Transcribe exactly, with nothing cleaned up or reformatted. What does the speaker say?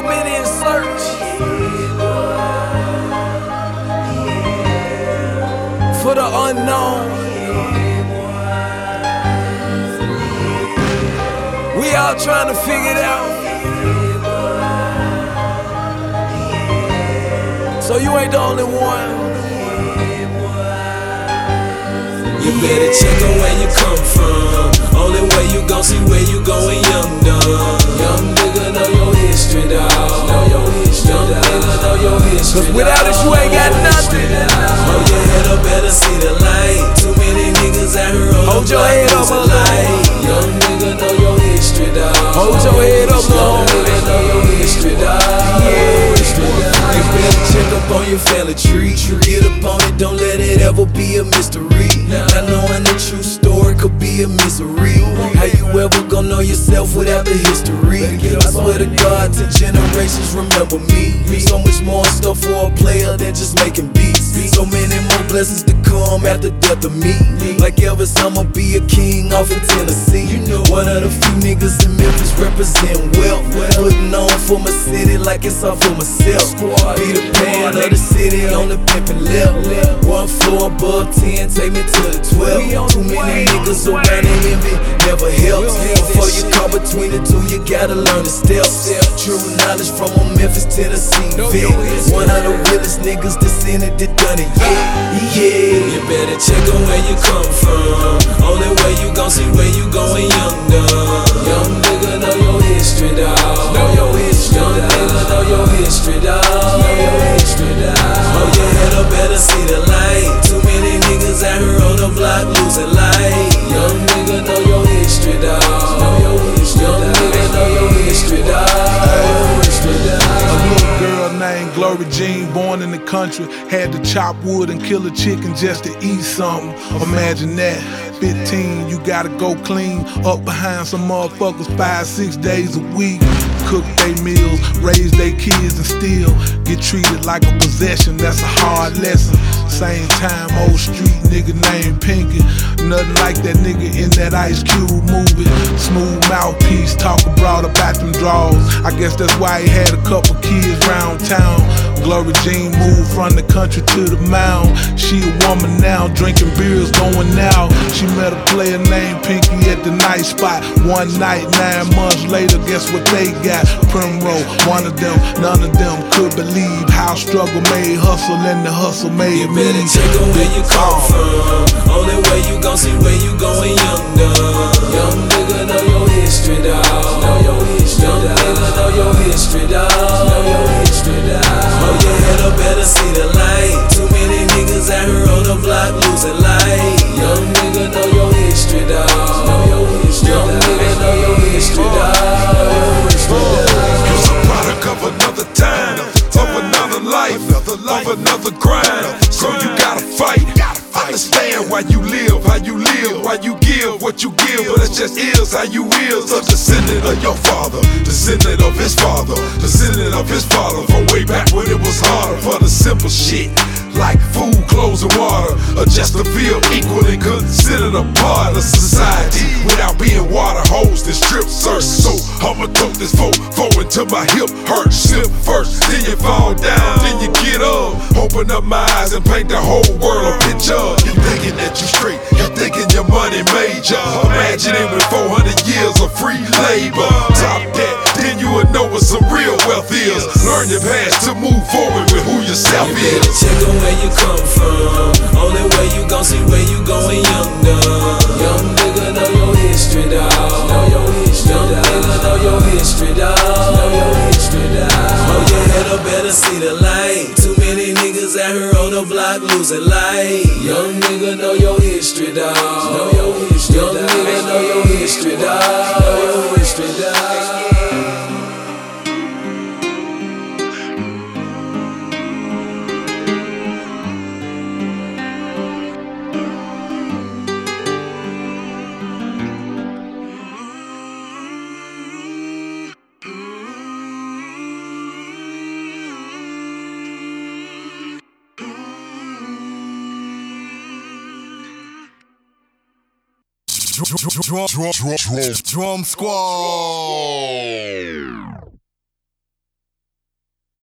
been in search for the unknown. We all trying to figure it out. So you ain't the only one. You better check on where you come from. Only way you gon' see where you going, young dog. Young nigga know your history, dawg. Know your history, young nigga know your history. Cause without it you ain't got nothing. Hold your head up, better see the light. Too many niggas out here on Hold the your block head up, losing light. Young nigga know your history, dawg. Hold your head up, Young Lord. nigga know your history, dawg. You better check up on your family tree. Get up on it, don't let it ever be a mystery. Not knowing the true story could be a misery. How you ever gon' know yourself without the history? I swear to God, ten generations remember me. So much more stuff for a player than just making beats. So many more blessings to come after death of me. Like Elvis, I'ma be a king off in Tennessee. One of the few niggas in Memphis represent wealth. Putting on for my city like it's all for myself. Be the pan of the city on the pimpin' left. One floor above ten, take me to the twelve. Too many niggas around and envy never helps. Before you call between the two, you gotta learn the steps. True knowledge from a Memphis, Tennessee vet. One of the realest niggas that's in it, that done it, yeah. Yeah. You better check on where you come from. Only way you gon' see where you going, young dog. Young nigga know your history, dawg. Know your history, young nigga know your history, dawg. Know your history, dawg. Hold your head up, better see the light. Too many niggas out here on the block losing light. Young nigga know your history, dawg. Know your history, young nigga know your history, dawg. Know your history, dawg. A little girl named Glory Jean, born in the country, had to chop wood and kill a chicken just to eat something. Imagine that. fifteen, you gotta go clean up behind some motherfuckers five, six days a week. Cook they meals, raise they kids, and still get treated like a possession. That's a hard lesson. Same time, old street nigga named Pinky. Nothing like that nigga in that Ice Cube movie. Smooth mouthpiece, talk abroad about them draws. I guess that's why he had a couple kids round town. Glory Jean moved from the country to the mound. She a woman now, drinking beers, going out. She met a player named Pinky at the night spot. One night, nine months later, guess what they got? Primrose, one of them, none of them could believe how struggle made hustle and the hustle made You me. better check on where you come from. Only way you gon' see where you going, young dog. Young nigga know your history, dawg. Know your history, young nigga know your history, dawg. Know your history, dawg. Hold your head up, better see the light. Too many niggas out here on the block losing light. Young nigga know your history, dawg. Know your history, young nigga know your history, dawg. Know your history, dawg. You're a product of another time, of another life, of another grind. So you gotta fight. Understand why you live, how you live, why you give what you give. But it just is how you is. A descendant of your father, descendant of his father, descendant of his father. From way back when it was harder for the simple shit, like food, clothes, and water, or just to feel equal and considered a part of society without being water hosed and strip searched. So I'ma throw this foe, foe until my hip hurts. Slip first, then you fall down, then you get up. Open up my eyes and paint the whole world a picture. You thinking that you straight, you thinking your money major. Imagine it with four hundred years of free labor. Top that, then you would know what some real wealth is. Learn your past to move forward with who yourself You is. better check on where you come from. Only way you gon' see where you going, young dog. Young nigga know your history, dawg. Know your history, young nigga know your history, dawg. Know your history, dawg. Hold your head up, better see the light. Too many niggas out here on the block losing light. Young nigga know your history, dawg. Know your history, young nigga know your history, dawg. Know your history, dawg. Drum, drum, drum, drum, drum, drum squad.